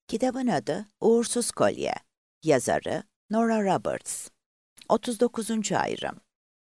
Kitabın adı Uğursuz Kolye. Yazarı Nora Roberts. 39. ayrım.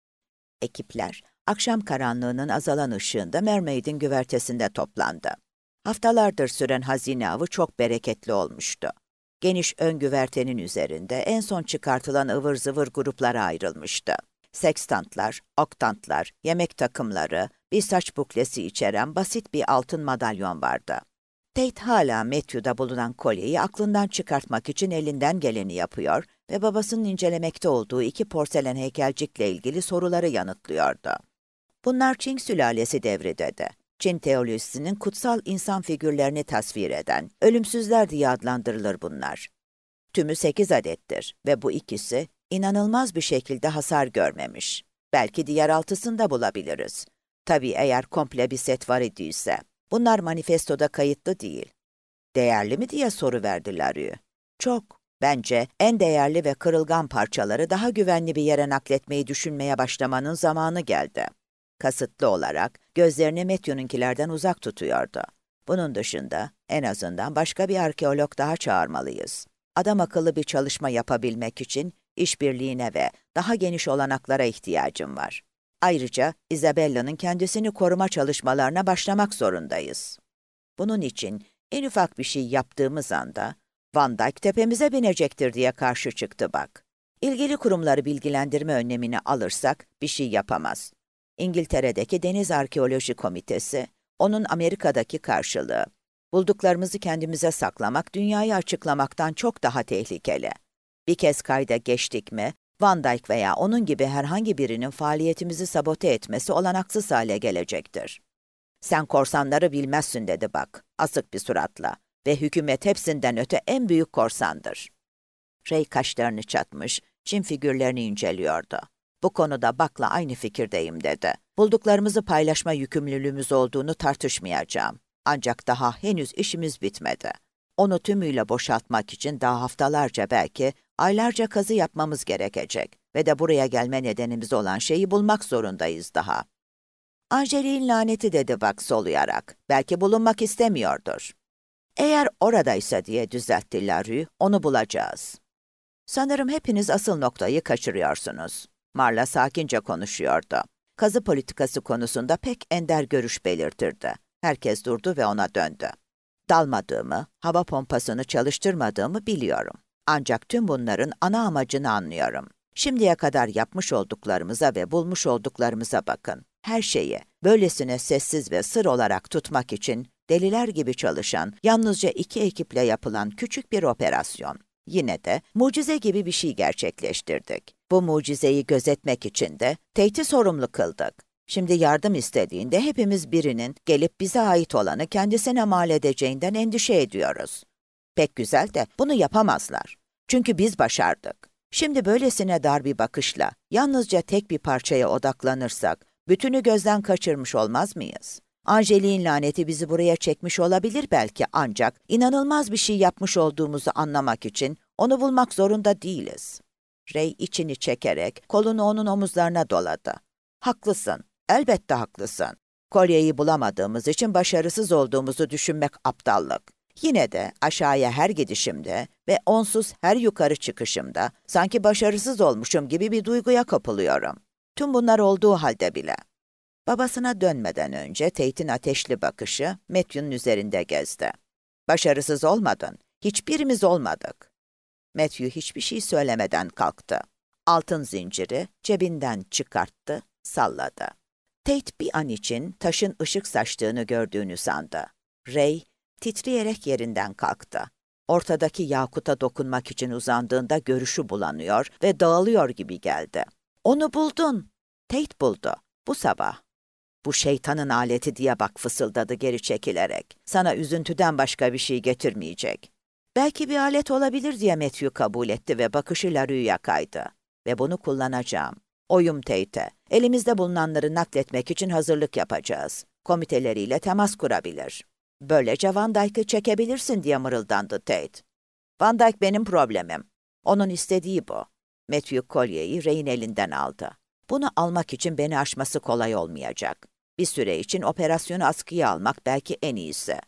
Ekipler, akşam karanlığının azalan ışığında Mermaid'in güvertesinde toplandı. Haftalardır süren hazine avı çok bereketli olmuştu. Geniş ön güvertenin üzerinde en son çıkartılan ıvır zıvır gruplara ayrılmıştı. Sekstantlar, oktantlar, yemek takımları, bir saç buklesi içeren basit bir altın madalyon vardı. Tate hala Matthew'da bulunan kolyeyi aklından çıkartmak için elinden geleni yapıyor ve babasının incelemekte olduğu iki porselen heykelcikle ilgili soruları yanıtlıyordu. Bunlar Çin sülalesi devri dedi. Çin teolojisinin kutsal insan figürlerini tasvir eden, ölümsüzler diye adlandırılır bunlar. Tümü 8 adettir ve bu ikisi inanılmaz bir şekilde hasar görmemiş. Belki diğer 6'sını da bulabiliriz. Tabii eğer komple bir set var idiyse. Bunlar manifestoda kayıtlı değil. Değerli mi diye soru verdi Larue. Çok. Bence en değerli ve kırılgan parçaları daha güvenli bir yere nakletmeyi düşünmeye başlamanın zamanı geldi. Kasıtlı olarak gözlerini Matthew'nunkilerden uzak tutuyordu. Bunun dışında en azından başka bir arkeolog daha çağırmalıyız. Adam akıllı bir çalışma yapabilmek için işbirliğine ve daha geniş olanaklara ihtiyacım var. Ayrıca Isabella'nın kendisini koruma çalışmalarına başlamak zorundayız. Bunun için en ufak bir şey yaptığımız anda Van Dyke tepemize binecektir diye karşı çıktı bak. İlgili kurumları bilgilendirme önlemini alırsak bir şey yapamaz. İngiltere'deki Deniz Arkeoloji Komitesi, onun Amerika'daki karşılığı. Bulduklarımızı kendimize saklamak, dünyayı açıklamaktan çok daha tehlikeli. Bir kez kayda geçtik mi, Van Dyke veya onun gibi herhangi birinin faaliyetimizi sabote etmesi olanaksız hale gelecektir. Sen korsanları bilmezsin dedi bak, asık bir suratla ve hükümet hepsinden öte en büyük korsandır. Ray kaşlarını çatmış, Çin figürlerini inceliyordu. Bu konuda Buck'la aynı fikirdeyim dedi. Bulduklarımızı paylaşma yükümlülüğümüz olduğunu tartışmayacağım. Ancak daha henüz işimiz bitmedi. Onu tümüyle boşaltmak için daha haftalarca belki aylarca kazı yapmamız gerekecek ve de buraya gelme nedenimiz olan şeyi bulmak zorundayız daha. Angelik'in laneti dedi Buck soluyarak. Belki bulunmak istemiyordur. Eğer oradaysa diye düzeltti Larue, onu bulacağız. Sanırım hepiniz asıl noktayı kaçırıyorsunuz. Marla sakince konuşuyordu. Kazı politikası konusunda pek ender görüş belirtirdi. Herkes durdu ve ona döndü. Dalmadığımı, hava pompasını çalıştırmadığımı biliyorum. Ancak tüm bunların ana amacını anlıyorum. Şimdiye kadar yapmış olduklarımıza ve bulmuş olduklarımıza bakın. Her şeyi böylesine sessiz ve sır olarak tutmak için deliler gibi çalışan, yalnızca 2 ekiple yapılan küçük bir operasyon. Yine de mucize gibi bir şey gerçekleştirdik. Bu mucizeyi gözetmek için de Tate'i sorumlu kıldık. Şimdi yardım istediğinde hepimiz birinin gelip bize ait olanı kendisine mal edeceğinden endişe ediyoruz. Pek güzel de bunu yapamazlar. Çünkü biz başardık. Şimdi böylesine dar bir bakışla yalnızca tek bir parçaya odaklanırsak bütünü gözden kaçırmış olmaz mıyız? Angelik'in laneti bizi buraya çekmiş olabilir belki ancak inanılmaz bir şey yapmış olduğumuzu anlamak için onu bulmak zorunda değiliz. Ray içini çekerek kolunu onun omuzlarına doladı. Haklısın, elbette haklısın. Kolyeyi bulamadığımız için başarısız olduğumuzu düşünmek aptallık. Yine de aşağıya her gidişimde ve onsuz her yukarı çıkışımda sanki başarısız olmuşum gibi bir duyguya kapılıyorum. Tüm bunlar olduğu halde bile. Babasına dönmeden önce Tate'in ateşli bakışı Matthew'nun üzerinde gezdi. Başarısız olmadın, hiçbirimiz olmadık. Matthew hiçbir şey söylemeden kalktı. Altın zinciri cebinden çıkarttı, salladı. Tate bir an için taşın ışık saçtığını gördüğünü sandı. Ray titreyerek yerinden kalktı. Ortadaki yakuta dokunmak için uzandığında görüşü bulanıyor ve dağılıyor gibi geldi. Onu buldun. Tate buldu. Bu sabah. Bu şeytanın aleti diye bak fısıldadı geri çekilerek. Sana üzüntüden başka bir şey getirmeyecek. Belki bir alet olabilir diye Matthew kabul etti ve bakışı Larue'ya kaydı. Ve bunu kullanacağım. Oyum Tate'e. Elimizde bulunanları nakletmek için hazırlık yapacağız. Komiteleriyle temas kurabilir. Böylece Van Dyke'ı çekebilirsin diye mırıldandı Tate. Van Dyke benim problemim. Onun istediği bu. Matthew kolyeyi Ray'in elinden aldı. Bunu almak için beni aşması kolay olmayacak. Bir süre için operasyonu askıya almak belki en iyisi.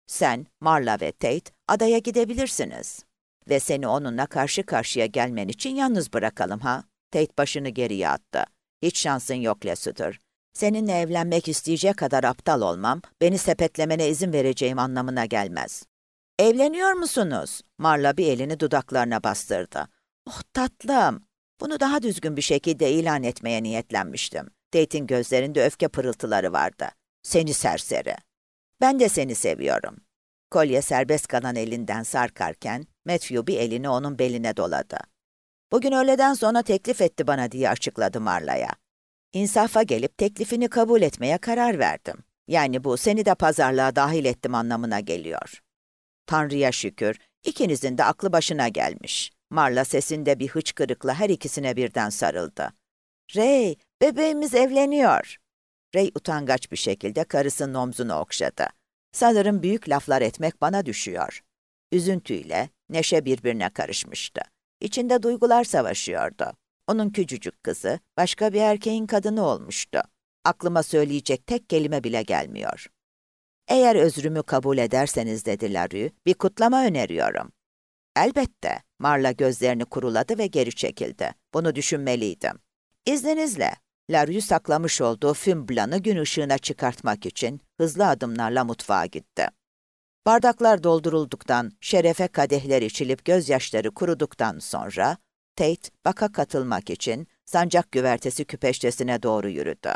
Sen, Marla ve Tate adaya gidebilirsiniz. Ve seni onunla karşı karşıya gelmen için yalnız bırakalım ha? Tate başını geriye attı. Hiç şansın yok Lassiter. Seninle evlenmek isteyecek kadar aptal olmam, beni sepetlemene izin vereceğim anlamına gelmez. Evleniyor musunuz? Marla bir elini dudaklarına bastırdı. Oh tatlım. Bunu daha düzgün bir şekilde ilan etmeye niyetlenmiştim. Tate'in gözlerinde öfke pırıltıları vardı. Seni serseri. Ben de seni seviyorum. Kolye serbest kalan elinden sarkarken Matthew bir elini onun beline doladı. Bugün öğleden sonra teklif etti bana diye açıkladı Marla'ya. İnsafa gelip teklifini kabul etmeye karar verdim. Yani bu seni de pazarlığa dahil ettim anlamına geliyor. Tanrı'ya şükür, ikinizin de aklı başına gelmiş. Marla sesinde bir hıçkırıkla her ikisine birden sarıldı. Ray, bebeğimiz evleniyor. Ray utangaç bir şekilde karısının omzunu okşadı. Sanırım büyük laflar etmek bana düşüyor. Üzüntüyle neşe birbirine karışmıştı. İçinde duygular savaşıyordu. Onun küçücük kızı başka bir erkeğin kadını olmuştu. Aklıma söyleyecek tek kelime bile gelmiyor. Eğer özrümü kabul ederseniz dedi Larue, bir kutlama öneriyorum. Elbette. Marla gözlerini kuruladı ve geri çekildi. Bunu düşünmeliydim. İzninizle. Larue saklamış olduğu füm blanı gün ışığına çıkartmak için hızlı adımlarla mutfağa gitti. Bardaklar doldurulduktan, şerefe kadehler içilip gözyaşları kuruduktan sonra Tate, baka katılmak için sancak güvertesi küpeştesine doğru yürüdü.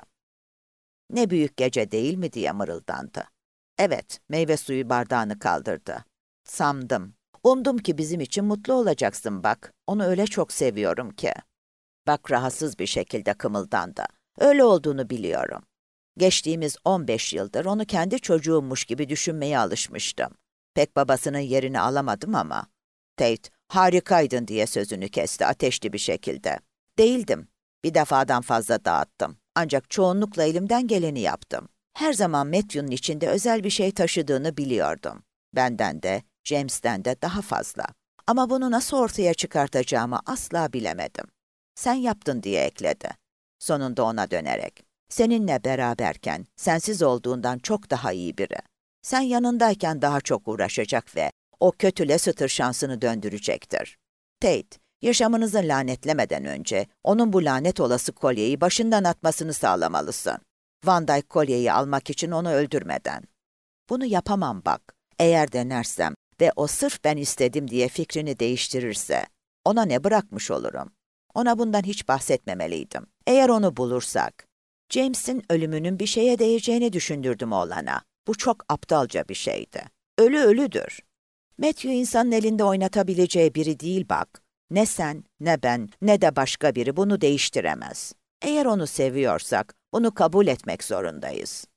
Ne büyük gece değil mi diye mırıldandı. Evet, meyve suyu bardağını kaldırdı. Sandım. Umdum ki bizim için mutlu olacaksın bak. Onu öyle çok seviyorum ki. Bak rahatsız bir şekilde kımıldandı. Öyle olduğunu biliyorum. Geçtiğimiz 15 yıldır onu kendi çocuğummuş gibi düşünmeye alışmıştım. Pek babasının yerini alamadım ama. Tate, harikaydın diye sözünü kesti ateşli bir şekilde. Değildim. Bir defadan fazla dağıttım. Ancak çoğunlukla elimden geleni yaptım. Her zaman Matthew'nun içinde özel bir şey taşıdığını biliyordum. Benden de, James'ten de daha fazla. Ama bunu nasıl ortaya çıkartacağımı asla bilemedim. Sen yaptın diye ekledi. Sonunda ona dönerek. Seninle beraberken sensiz olduğundan çok daha iyi biri. Sen yanındayken daha çok uğraşacak ve o kötü Lassiter şansını döndürecektir. Tate, yaşamınızı lanetlemeden önce onun bu lanet olası kolyeyi başından atmasını sağlamalısın. Van Dyke kolyeyi almak için onu öldürmeden. Bunu yapamam bak. Eğer denersem ve o sırf ben istedim diye fikrini değiştirirse, ona ne bırakmış olurum? Ona bundan hiç bahsetmemeliydim. Eğer onu bulursak, James'in ölümünün bir şeye değeceğini düşündürdüm oğlana. Bu çok aptalca bir şeydi. Ölü ölüdür. Matthew insanın elinde oynatabileceği biri değil bak. Ne sen, ne ben, ne de başka biri bunu değiştiremez. Eğer onu seviyorsak, bunu kabul etmek zorundayız.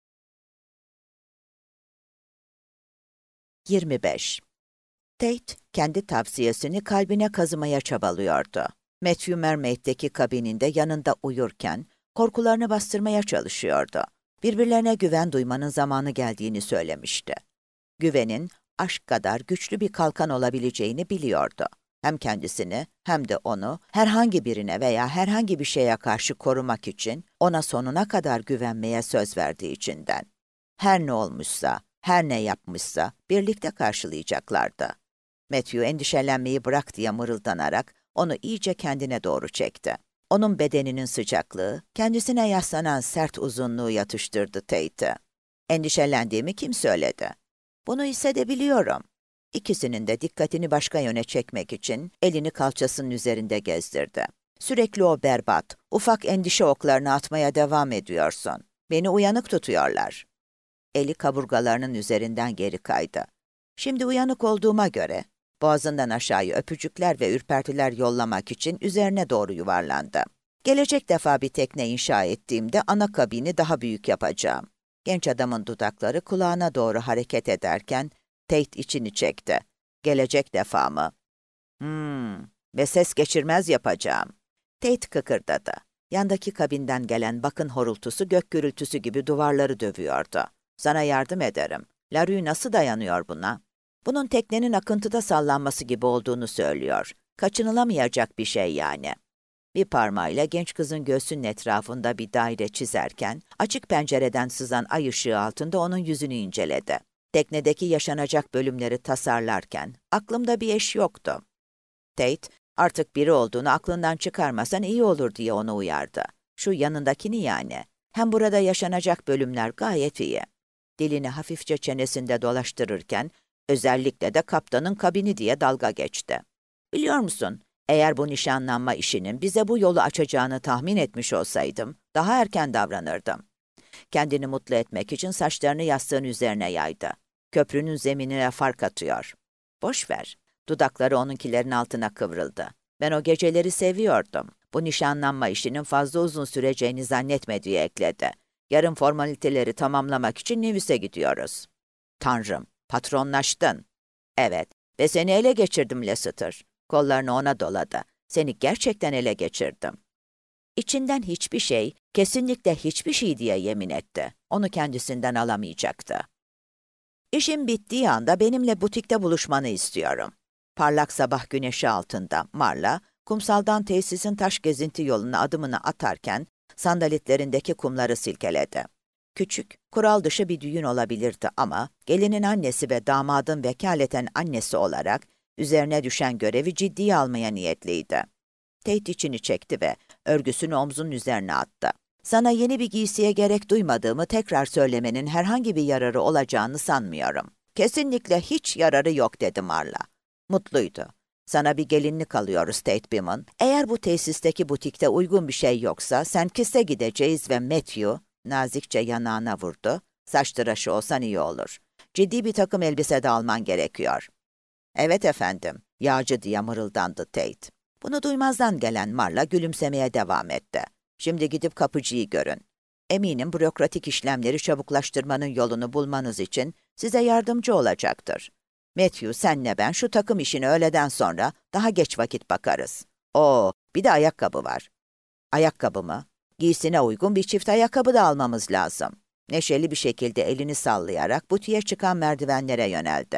25. Tate, kendi tavsiyesini kalbine kazımaya çabalıyordu. Matthew Mermaid'deki kabininde yanında uyurken, korkularını bastırmaya çalışıyordu. Birbirlerine güven duymanın zamanı geldiğini söylemişti. Güvenin, aşk kadar güçlü bir kalkan olabileceğini biliyordu. Hem kendisini hem de onu herhangi birine veya herhangi bir şeye karşı korumak için ona sonuna kadar güvenmeye söz verdiği içinden. Her ne olmuşsa, her ne yapmışsa birlikte karşılayacaklardı. Matthew endişelenmeyi bırak diye mırıldanarak onu iyice kendine doğru çekti. Onun bedeninin sıcaklığı, kendisine yaslanan sert uzunluğu yatıştırdı Tate'i. Endişelendiğimi kim söyledi? Bunu hissedebiliyorum. İkisinin de dikkatini başka yöne çekmek için elini kalçasının üzerinde gezdirdi. Sürekli o berbat, ufak endişe oklarını atmaya devam ediyorsun. Beni uyanık tutuyorlar. Eli kaburgalarının üzerinden geri kaydı. Şimdi uyanık olduğuma göre, boğazından aşağıya öpücükler ve ürpertiler yollamak için üzerine doğru yuvarlandı. Gelecek defa bir tekne inşa ettiğimde ana kabini daha büyük yapacağım. Genç adamın dudakları kulağına doğru hareket ederken Tate içini çekti. Gelecek defa mı? Ve ses geçirmez yapacağım. Tate kıkırdadı. Yandaki kabinden gelen bakın horultusu gök gürültüsü gibi duvarları dövüyordu. Sana yardım ederim. Larue nasıl dayanıyor buna? Bunun teknenin akıntıda sallanması gibi olduğunu söylüyor. Kaçınılamayacak bir şey yani. Bir parmağıyla genç kızın göğsünün etrafında bir daire çizerken, açık pencereden sızan ay ışığı altında onun yüzünü inceledi. Teknedeki yaşanacak bölümleri tasarlarken aklımda bir eş yoktu. Tate, artık biri olduğunu aklından çıkarmasan iyi olur diye onu uyardı. Şu yanındakini yani. Hem burada yaşanacak bölümler gayet iyi. Dilini hafifçe çenesinde dolaştırırken, özellikle de kaptanın kabini diye dalga geçti. Biliyor musun, eğer bu nişanlanma işinin bize bu yolu açacağını tahmin etmiş olsaydım, daha erken davranırdım. Kendini mutlu etmek için saçlarını yastığın üzerine yaydı. Köprünün zeminine fark atıyor. Boş ver. Dudakları onunkilerin altına kıvrıldı. Ben o geceleri seviyordum. Bu nişanlanma işinin fazla uzun süreceğini zannetme diye ekledi. Yarın formaliteleri tamamlamak için Nevis'e gidiyoruz. Tanrım, patronlaştın. Evet, ve seni ele geçirdim Lasseter. Kollarını ona doladı. Seni gerçekten ele geçirdim. İçinden hiçbir şey, kesinlikle hiçbir şey diye yemin etti. Onu kendisinden alamayacaktı. İşim bittiği anda benimle butikte buluşmanı istiyorum. Parlak sabah güneşi altında Marla, kumsaldan tesisin taş gezinti yoluna adımını atarken sandaletlerindeki kumları silkeledi. Küçük, kural dışı bir düğün olabilirdi ama gelinin annesi ve damadın vekaleten annesi olarak üzerine düşen görevi ciddiye almaya niyetliydi. Tate içini çekti ve örgüsünü omzunun üzerine attı. Sana yeni bir giysiye gerek duymadığımı tekrar söylemenin herhangi bir yararı olacağını sanmıyorum. Kesinlikle hiç yararı yok dedi Marla. Mutluydu. Sana bir gelinlik alıyoruz Tate Beamon. Eğer bu tesisteki butikte uygun bir şey yoksa Sankiss'e gideceğiz ve Matthew nazikçe yanağına vurdu. Saç tıraşı olsan iyi olur. Ciddi bir takım elbise de alman gerekiyor. Evet efendim, yağcı diye mırıldandı Tate. Bunu duymazdan gelen Marla gülümsemeye devam etti. Şimdi gidip kapıcıyı görün. Eminim bürokratik işlemleri çabuklaştırmanın yolunu bulmanız için size yardımcı olacaktır. Matthew, senle ben şu takım işini öğleden sonra daha geç vakit bakarız. Bir de ayakkabı var. Ayakkabı mı? Giysine uygun bir çift ayakkabı da almamız lazım. Neşeli bir şekilde elini sallayarak butiğe çıkan merdivenlere yöneldi.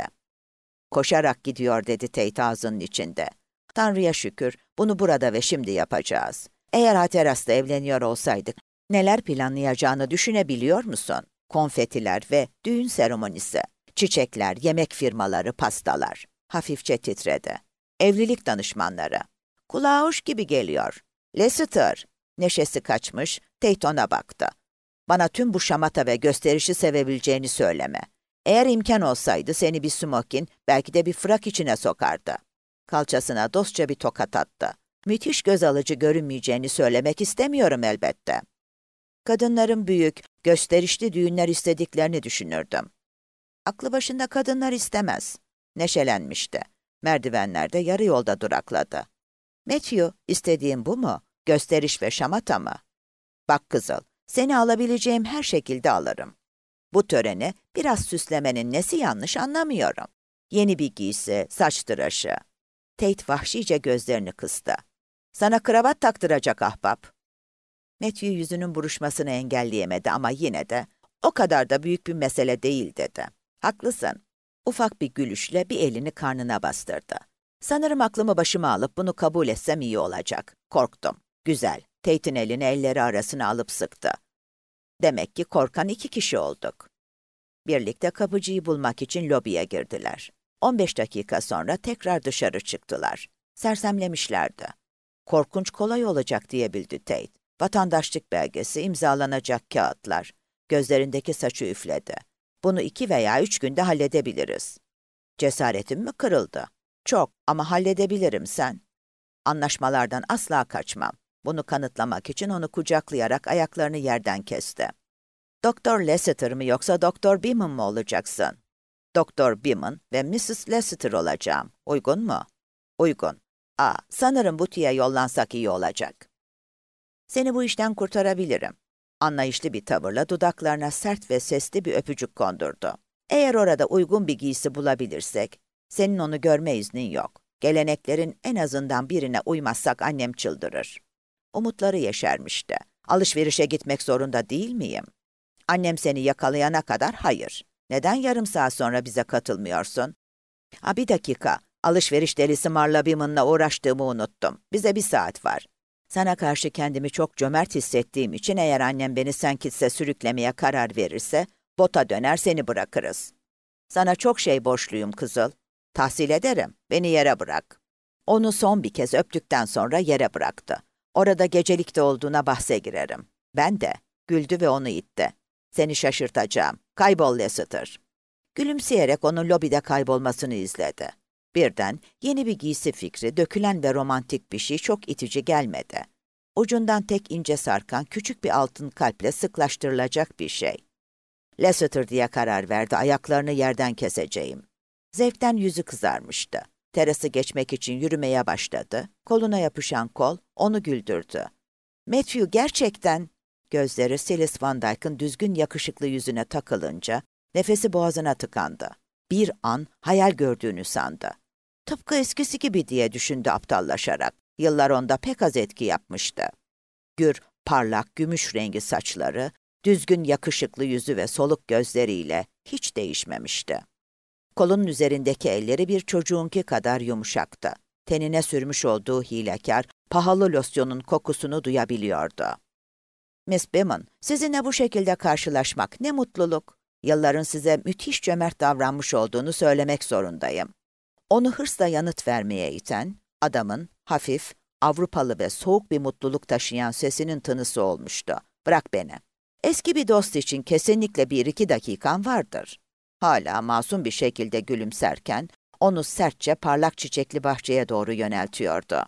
Koşarak gidiyor dedi Tate ağzının içinde. Tanrı'ya şükür, bunu burada ve şimdi yapacağız. Eğer Hatteras'la evleniyor olsaydık, neler planlayacağını düşünebiliyor musun? Konfetiler ve düğün seremonisi, çiçekler, yemek firmaları, pastalar. Hafifçe titredi. Evlilik danışmanları. Kulağa hoş gibi geliyor. Lasseter. Neşesi kaçmış, Tate ona baktı. Bana tüm bu şamata ve gösterişi sevebileceğini söyleme. Eğer imkan olsaydı seni bir smokin, belki de bir frak içine sokardı. Kalçasına dostça bir tokat attı. Müthiş göz alıcı görünmeyeceğini söylemek istemiyorum elbette. Kadınların büyük, gösterişli düğünler istediklerini düşünürdüm. Aklı başında kadınlar istemez. Neşelenmişti. Merdivenlerde yarı yolda durakladı. Matthew, istediğin bu mu? Gösteriş ve şamata mı? Bak kızıl, seni alabileceğim her şekilde alırım. Bu töreni biraz süslemenin nesi yanlış anlamıyorum. Yeni bir giysi, saç tıraşı. Tate vahşice gözlerini kıstı. Sana kravat taktıracak ahbap. Matthew yüzünün buruşmasını engelleyemedi ama yine de o kadar da büyük bir mesele değil dedi. Haklısın. Ufak bir gülüşle bir elini karnına bastırdı. Sanırım aklımı başıma alıp bunu kabul etsem iyi olacak. Korktum. Güzel. Tate'in elini elleri arasına alıp sıktı. Demek ki korkan 2 kişi olduk. Birlikte kapıcıyı bulmak için lobiye girdiler. 15 dakika sonra tekrar dışarı çıktılar. Sersemlemişlerdi. Korkunç kolay olacak diye bildi Tate. Vatandaşlık belgesi, imzalanacak kağıtlar. Gözlerindeki saçı üfledi. Bunu 2 veya 3 günde halledebiliriz. Cesaretim mi kırıldı? Çok ama halledebilirim sen. Anlaşmalardan asla kaçmam. Bunu kanıtlamak için onu kucaklayarak ayaklarını yerden kesti. Doktor Lasseter mi yoksa Doktor Beamon mu olacaksın? Doktor Beamon ve Mrs. Lasseter olacağım. Uygun mu? Uygun. Sanırım butiğe yollansak iyi olacak. Seni bu işten kurtarabilirim. Anlayışlı bir tavırla dudaklarına sert ve sesli bir öpücük kondurdu. Eğer orada uygun bir giysi bulabilirsek, senin onu görme iznin yok. Geleneklerin en azından birine uymazsak annem çıldırır. Umutları yeşermişti. Alışverişe gitmek zorunda değil miyim? Annem seni yakalayana kadar hayır. Neden yarım saat sonra bize katılmıyorsun? Bir dakika. Alışveriş delisi Marla Beamon'la uğraştığımı unuttum. Bize 1 saat var. Sana karşı kendimi çok cömert hissettiğim için eğer annem beni Sankiss'e sürüklemeye karar verirse, bota döner seni bırakırız. Sana çok şey borçluyum Kızıl. Tahsil ederim, beni yere bırak. Onu son bir kez öptükten sonra yere bıraktı. Orada gecelikte olduğuna bahse girerim. Ben de. Güldü ve onu itti. Seni şaşırtacağım. Kaybol Lassiter. Gülümseyerek onun lobide kaybolmasını izledi. Birden yeni bir giysi fikri, dökülen ve romantik bir şey çok itici gelmedi. Ucundan tek ince sarkan küçük bir altın kalple sıklaştırılacak bir şey. Lassiter diye karar verdi, ayaklarını yerden keseceğim. Zevkten yüzü kızarmıştı. Terası geçmek için yürümeye başladı. Koluna yapışan kol onu güldürdü. Matthew gerçekten... Gözleri Silas Van Dyke'ın düzgün yakışıklı yüzüne takılınca nefesi boğazına tıkandı. Bir an hayal gördüğünü sandı. Tıpkı eskisi gibi diye düşündü aptallaşarak. Yıllar onda pek az etki yapmıştı. Gür, parlak, gümüş rengi saçları, düzgün yakışıklı yüzü ve soluk gözleriyle hiç değişmemişti. Kolunun üzerindeki elleri bir çocuğunki kadar yumuşaktı. Tenine sürmüş olduğu hilekâr, pahalı losyonun kokusunu duyabiliyordu. Miss Beman, sizinle bu şekilde karşılaşmak ne mutluluk. Yılların size müthiş cömert davranmış olduğunu söylemek zorundayım. Onu hırsla yanıt vermeye iten, adamın hafif, Avrupalı ve soğuk bir mutluluk taşıyan sesinin tınısı olmuştu. Bırak beni. Eski bir dost için kesinlikle 1-2 dakikan vardır. Hala masum bir şekilde gülümserken, onu sertçe parlak çiçekli bahçeye doğru yöneltiyordu.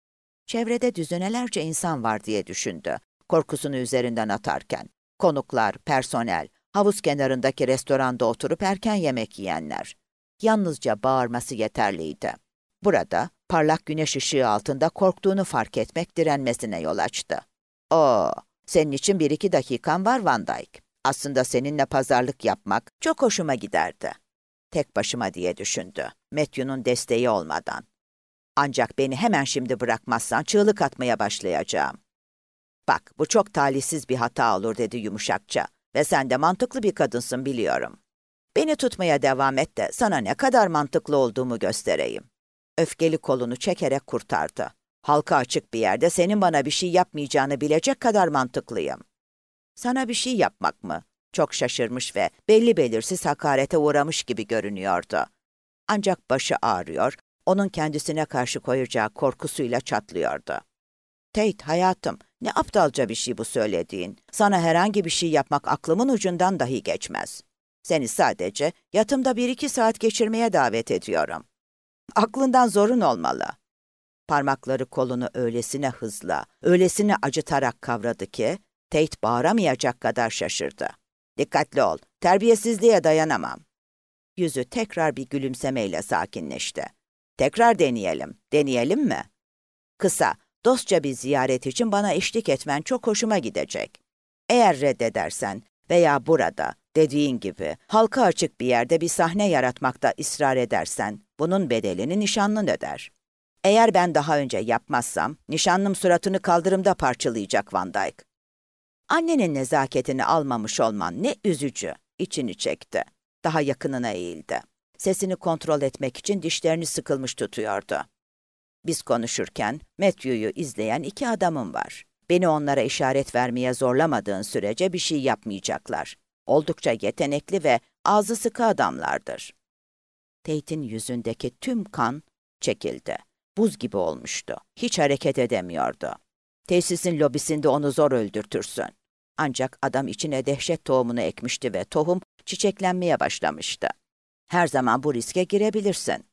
Çevrede düzinelerce insan var diye düşündü, korkusunu üzerinden atarken. Konuklar, personel, havuz kenarındaki restoranda oturup erken yemek yiyenler. Yalnızca bağırması yeterliydi. Burada, parlak güneş ışığı altında korktuğunu fark etmek direnmesine yol açtı. "Oo, senin için 1-2 dakikan var Van Dyke. Aslında seninle pazarlık yapmak çok hoşuma giderdi." Tek başıma diye düşündü, Matthew'nun desteği olmadan. "Ancak beni hemen şimdi bırakmazsan çığlık atmaya başlayacağım." "Bak, bu çok talihsiz bir hata olur," dedi yumuşakça. "Ve sen de mantıklı bir kadınsın biliyorum. Beni tutmaya devam et de sana ne kadar mantıklı olduğumu göstereyim." Öfkeli kolunu çekerek kurtardı. "Halka açık bir yerde senin bana bir şey yapmayacağını bilecek kadar mantıklıyım." "Sana bir şey yapmak mı?" Çok şaşırmış ve belli belirsiz hakarete uğramış gibi görünüyordu. Ancak başı ağrıyor, onun kendisine karşı koyacağı korkusuyla çatlıyordu. "Tate, hayatım, ne aptalca bir şey bu söylediğin. Sana herhangi bir şey yapmak aklımın ucundan dahi geçmez. Seni sadece yatımda 1-2 saat geçirmeye davet ediyorum. Aklından zorun olmalı." Parmakları kolunu öylesine hızla, öylesine acıtarak kavradı ki, Tate bağıramayacak kadar şaşırdı. "Dikkatli ol, terbiyesizliğe dayanamam." Yüzü tekrar bir gülümsemeyle sakinleşti. "Tekrar deneyelim mi? Kısa, dostça bir ziyaret için bana eşlik etmen çok hoşuma gidecek. Eğer reddedersen veya burada, dediğin gibi, halka açık bir yerde bir sahne yaratmakta ısrar edersen, bunun bedelini nişanlın öder. Eğer ben daha önce yapmazsam, nişanlım suratını kaldırımda parçalayacak Van Dyke." Annenin nezaketini almamış olman ne üzücü, içini çekti. Daha yakınına eğildi. Sesini kontrol etmek için dişlerini sıkılmış tutuyordu. "Biz konuşurken Matthew'yu izleyen 2 adamım var. Beni onlara işaret vermeye zorlamadığın sürece bir şey yapmayacaklar. Oldukça yetenekli ve ağzı sıkı adamlardır." Tate'in yüzündeki tüm kan çekildi. Buz gibi olmuştu. Hiç hareket edemiyordu. Tesisin lobisinde onu zor öldürtürsün. Ancak adam içine dehşet tohumunu ekmişti ve tohum çiçeklenmeye başlamıştı. "Her zaman bu riske girebilirsin.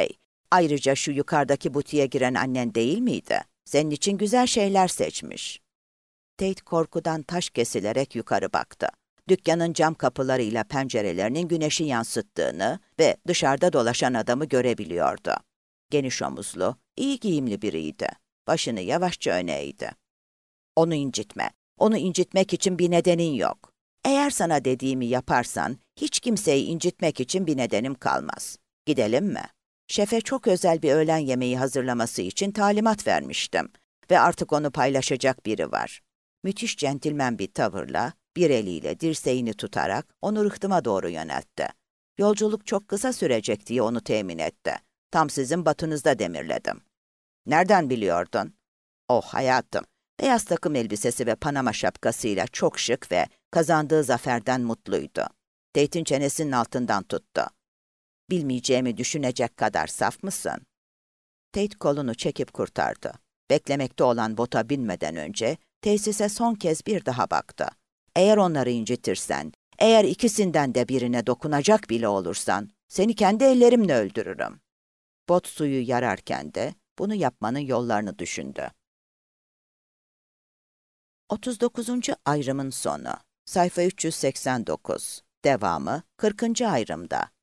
Ayrıca şu yukarıdaki butiğe giren annen değil miydi? Senin için güzel şeyler seçmiş." Tate korkudan taş kesilerek yukarı baktı. Dükkanın cam kapılarıyla pencerelerinin güneşi yansıttığını ve dışarıda dolaşan adamı görebiliyordu. Geniş omuzlu, iyi giyimli biriydi. Başını yavaşça öne eğdi. "Onu incitme. Onu incitmek için bir nedenin yok. Eğer sana dediğimi yaparsan, hiç kimseyi incitmek için bir nedenim kalmaz. Gidelim mi? Şefe çok özel bir öğlen yemeği hazırlaması için talimat vermiştim ve artık onu paylaşacak biri var." Müthiş centilmen bir tavırla, bir eliyle dirseğini tutarak onu rıhtıma doğru yöneltti. "Yolculuk çok kısa sürecek diye onu temin etti. Tam sizin batınızda demirledim." "Nereden biliyordun?" "Oh hayatım." Beyaz takım elbisesi ve panama şapkasıyla çok şık ve kazandığı zaferden mutluydu. Tate'in çenesinin altından tuttu. Bilmeyeceğimi düşünecek kadar saf mısın? Tate kolunu çekip kurtardı. Beklemekte olan bota binmeden önce tesise son kez bir daha baktı. Eğer onları incitirsen, eğer ikisinden de birine dokunacak bile olursan, seni kendi ellerimle öldürürüm. Bot suyu yararken de bunu yapmanın yollarını düşündü. 39. ayrımın sonu. Sayfa 389. Devamı 40. ayrımda.